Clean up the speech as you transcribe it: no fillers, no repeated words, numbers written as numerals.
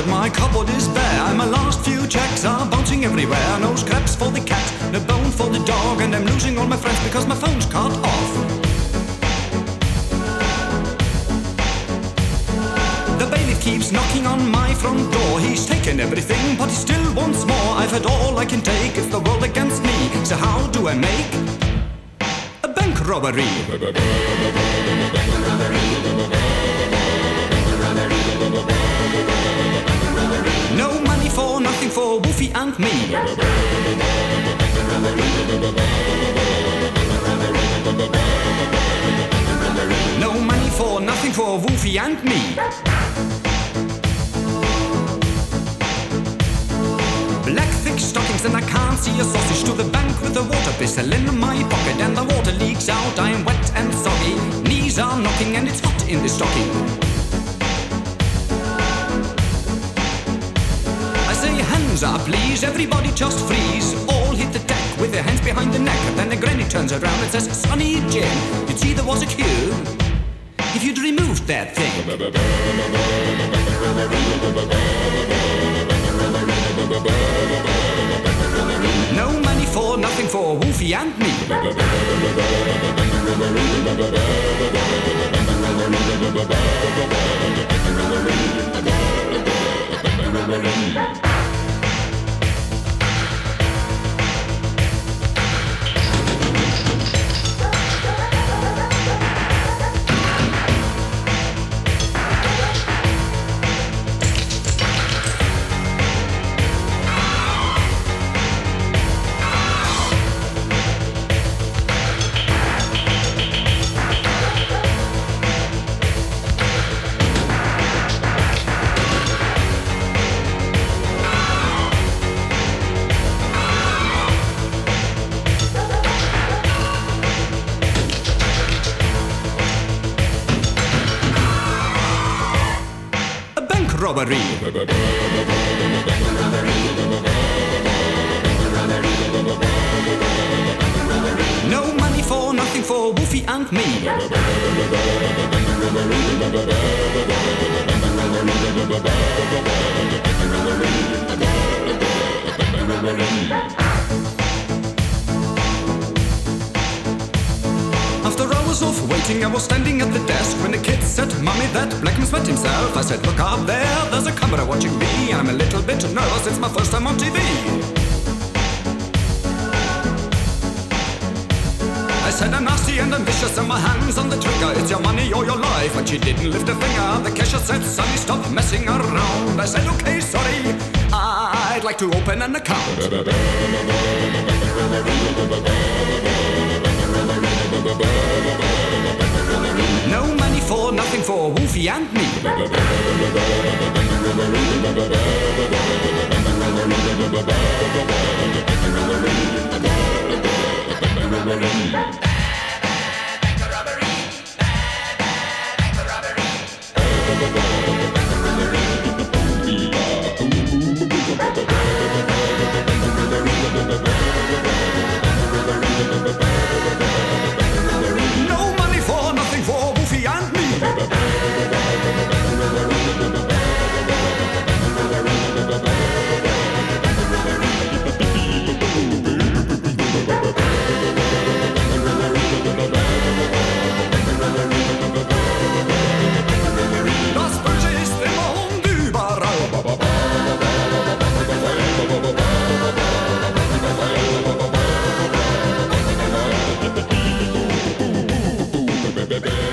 but my cupboard is bare. My last few checks are bouncing everywhere. No scraps for the cat, no bone for the dog, and I'm losing all my friends because my phone's cut off. The bailiff keeps knocking on my front door. He's taken everything, but he still wants more. I've had all I can take, it's the world against me. So how do I make a bank robbery? No money for nothing for Wolfie and me. No money for nothing for Wolfie and me. Black thick stockings and I can't see a sausage. To the bank with a water pistol in my pocket, and the water leaks out, I'm wet and soggy. Knees are knocking and it's hot in the stocking. I say hands up please, everybody just freeze. All hit the deck with their hands behind the neck. And then the granny turns around and says, Sonny Jim, you'd see there was a queue if you'd removed that thing. No money for nothing for Wolfie and me. Robbery. No money for nothing for Wolfie and me. After hours of waiting, I was standing at the desk when the kid said, Mommy, that black man's wet himself. I said, look up there, there's a camera watching me, and I'm a little bit nervous, it's my first time on TV. I said, I'm nasty and I'm vicious and my hand's on the trigger. It's your money or your life. But she didn't lift a finger. The cashier said, Sonny, stop messing around. I said, okay, sorry, I'd like to open an account. No money for nothing for Wolfie and me. No money for nothing for Wolfie and me. Das Böse ist immer und überall. Baby.